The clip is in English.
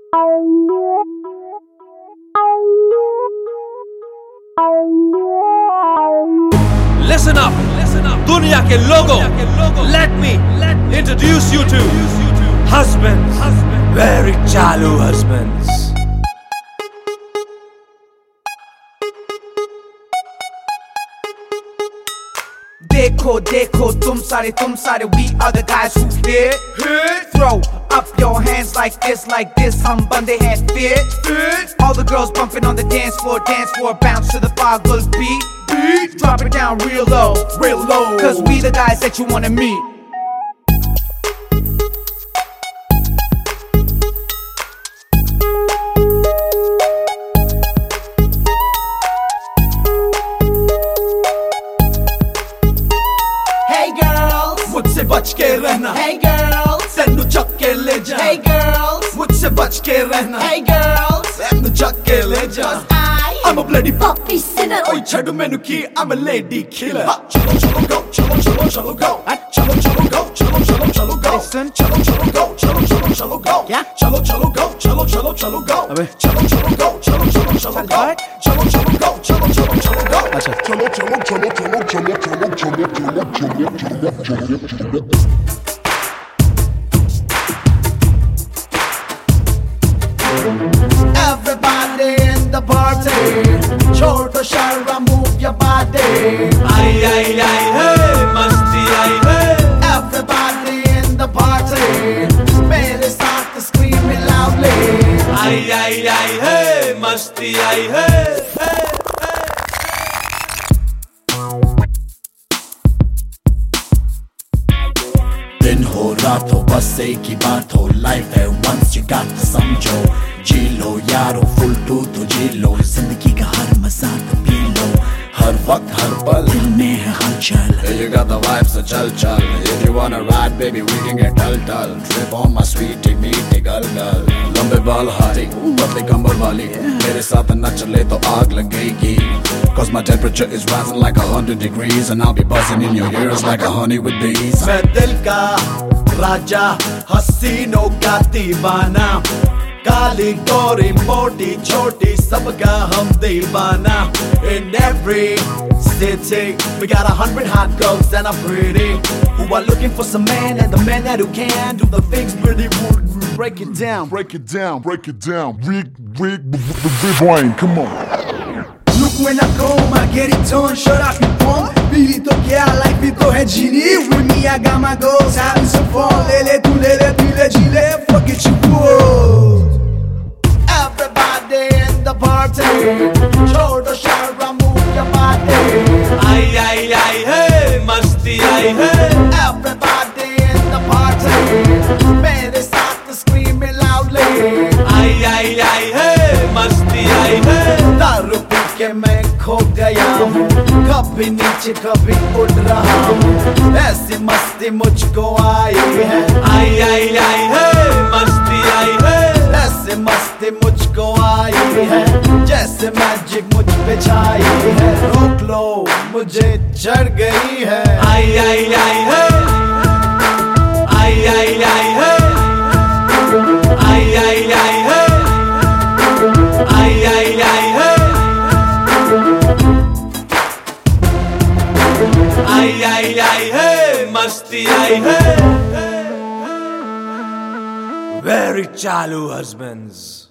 Listen up, दुनिया के लोगों. Let me introduce you to husbands, very चालू husbands. देखो देखो तुम सारे we are the guys who hit. Throw up your hands like this हम बंदे हैं fit. All the girls bumping on the dance floor, bounce to the Boggle beat. Drop it down real low, cause we the guys that you wanna meet. Hey girls, मुझसे बच के रहना. hey girls, तैनू चक के ले जा. hey girls, मुझसे बच के रहना. hey girls, तैनू चक के ले जा. I'm a bloody puppy sinner. Oi chhad mainu ki, I'm a lady killer. Chalo chalo go, chalo chalo chalo go. Chalo chalo go, chalo chalo chalo go. Listen, chalo chalo go, chalo chalo chalo go. क्या? Chalo chalo go, chalo chalo chalo go. अबे chalo chalo go, chalo chalo chalo go. Chalo chalo go, chalo chalo chalo go. अच्छा Chalo chalo chalo chalo chalo chalo chalo chalo. Everybody in the party, छोड़ो शर्म, move your body. I I I hey मस्ती आई hey. Everybody in the party, मेरे साथ scream it loudly. I I I hey मस्ती आई hey. दिन हो रात हो बस एक ही बात हो, लाइफ है once you got to समझो. जी लो यारो फुल टू तो जी लो, जिंदगी का हर मजा तो पी लो. हर वक्त हर पल दिल में है हलचल. You got the vibe, so chal chal. If you wanna ride, baby, we can get dull. Trip on my sweetie, meetie gal gal. लंबे बाल हाथी, पतली कमर वाली, मेरे साथ न चले तो आग लगेगी. Cause my temperature is rising like 100 degrees, and I'll be buzzing in your ears like a honey with bees. मैं दिल का राजा, हसीनों का दीवाना. काली गोरी मोटी छोटी सबका हम दीवाना. In every city we got 100 hot girls and I'm pretty, who are looking for some man, and the man that who can do the things really would. Break it down, Break it down, break it down. Rewind, come on. look when I come, I get it done. Shut up you punk, beat it up, yeah, life it to है genie. With me I got my goals, having some fun. Lele tu lele pile gile, fuck it you good. Everybody in the party, छोड़ो शर्म, move your body. I I I hey मस्ती आई hey. Everybody in the party, मेरे साथ scream it loudly. I I I hey मस्ती आई hey. दारू P के मैं खो गया हूँ, कभी नीचे कभी उड़ रहा हूँ. ऐसी मस्ती मुझको आई है. आई आई आई hey मस्ती आई hey. ऐसे मस्ती मुझको आई है, जैसे मैजिक मुझ पे छाई है. रोक लो मुझे चढ़ गई है. आई आई आई hey. आई आई आई hey. आई आई आई hey. आई आई आई hey. आई आई आई hey मस्ती आई hey. Very चालू husbands.